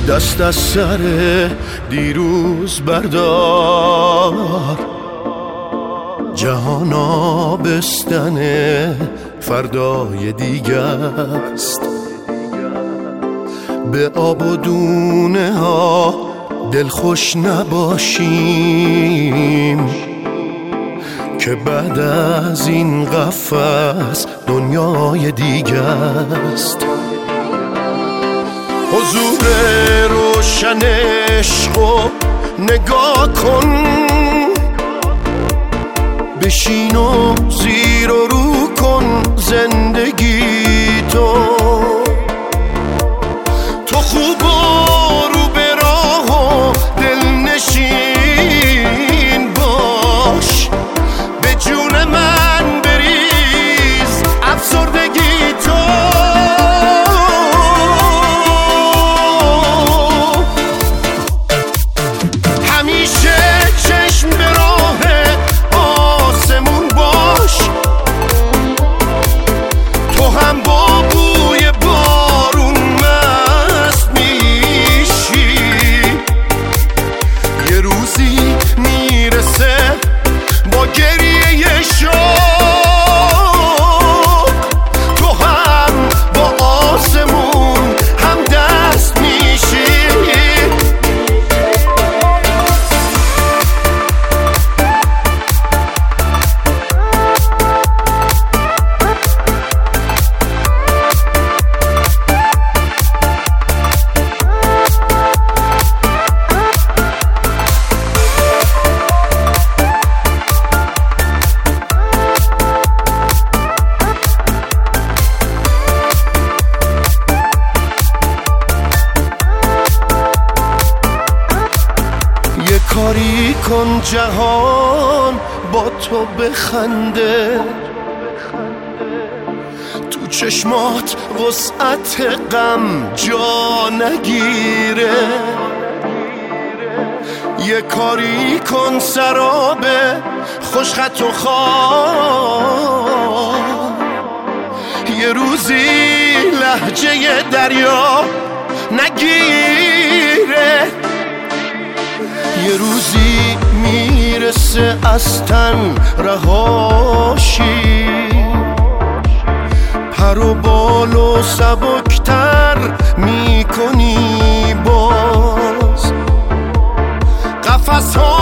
دست از سر دیروز بردار، جهان آبستن فردای دیگه است. به آب و دونه ها دلخوش نباشیم که بعد از این قفس دنیای دیگه است. حضور روشن عشقو نگاه کن، بشین و زیر و رو کن زندگی تو خوب و رو به راه و دلنشین باش، به جون من بریز افسردگی تو. همیشه چشم به راه آسمون باش، تو هم با بوی بارون مست میشی. یه روزی میرسه با گریه شوق، تو هم با آسمون هم دست میشی. یه کاری کن جهان با تو بخنده، تو چشمات وسعت غم جا نگیره. یه کاری کن سراب خوشخط و خواب، یه روزی لهجه دریا نگیره. یه روزی میرسه از تن رهاشی، پر و بال و سبکتر میکنی باز قفس ها